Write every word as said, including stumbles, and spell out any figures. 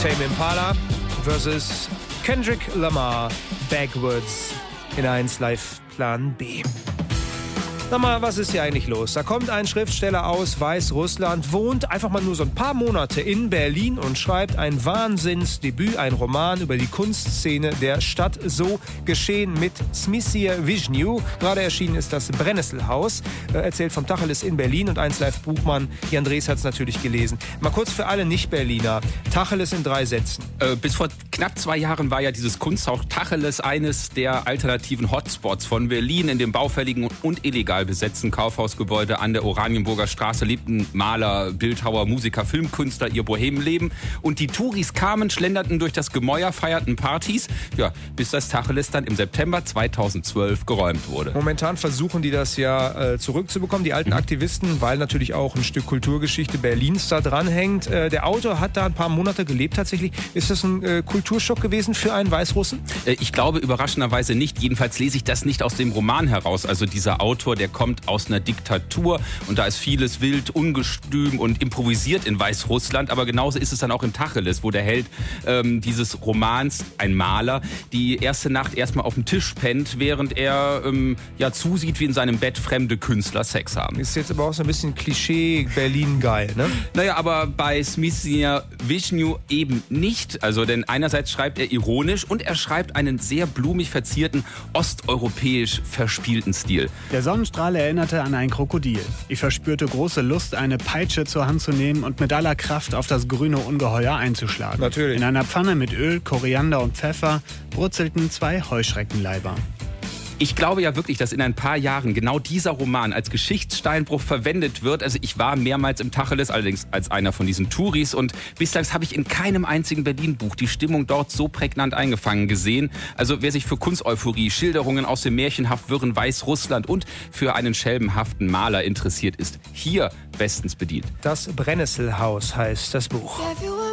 Tame Impala versus Kendrick Lamar, Backwards in eins Live Plan B. Sag mal, was ist hier eigentlich los? Da kommt ein Schriftsteller aus Weißrussland, wohnt einfach mal nur so ein paar Monate in Berlin und schreibt ein Wahnsinnsdebüt, ein Roman über die Kunstszene der Stadt. So geschehen mit Smysl Wisniewski. Gerade erschienen ist das Brennnesselhaus, äh, erzählt vom Tacheles in Berlin und eins Live Buchmann. Jan Drees hat es natürlich gelesen. Mal kurz für alle Nicht-Berliner. Tacheles in drei Sätzen. Äh, bis vor knapp zwei Jahren war ja dieses Kunsthaus Tacheles eines der alternativen Hotspots von Berlin. In dem baufälligen und illegal besetzten Kaufhausgebäude an der Oranienburger Straße lebten Maler, Bildhauer, Musiker, Filmkünstler ihr Bohemenleben. Und die Touris kamen, schlenderten durch das Gemäuer, feierten Partys, ja, bis das Tacheles dann im September zweitausendzwölf geräumt wurde. Momentan versuchen die das ja äh, zurückzubekommen, die alten mhm. Aktivisten, weil natürlich auch ein Stück Kulturgeschichte Berlins da dranhängt. Äh, der Autor hat da ein paar Monate gelebt tatsächlich. Ist das ein äh, Kulturschock gewesen für einen Weißrussen? Äh, ich glaube überraschenderweise nicht. Jedenfalls lese ich das nicht aus dem Roman heraus. Also dieser Autor, der kommt aus einer Diktatur und da ist vieles wild, ungestüm und improvisiert in Weißrussland. Aber genauso ist es dann auch im Tacheles, wo der Held ähm, dieses Romans, ein Maler, die erste Nacht erstmal auf dem Tisch pennt, während er ähm, ja zusieht, wie in seinem Bett fremde Künstler Sex haben. Ist jetzt aber auch so ein bisschen Klischee Berlin geil, ne? Naja, aber bei Smysl Wisniewski eben nicht. Also denn einerseits schreibt er ironisch und er schreibt einen sehr blumig verzierten, osteuropäisch verspielten Stil. Der Sonnenstrahl erinnerte an ein Krokodil. Ich verspürte große Lust, eine Peitsche zur Hand zu nehmen und mit aller Kraft auf das grüne Ungeheuer einzuschlagen. Natürlich. In einer Pfanne mit Öl, Koriander und Pfeffer brutzelten zwei Heuschreckenleiber. Ich glaube ja wirklich, dass in ein paar Jahren genau dieser Roman als Geschichtssteinbruch verwendet wird. Also ich war mehrmals im Tacheles, allerdings als einer von diesen Touris. Und bislang habe ich in keinem einzigen Berlin-Buch die Stimmung dort so prägnant eingefangen gesehen. Also wer sich für Kunsteuphorie, Schilderungen aus dem märchenhaft wirren Weißrussland und für einen schelmenhaften Maler interessiert, ist hier bestens bedient. Das Brennnesselhaus heißt das Buch.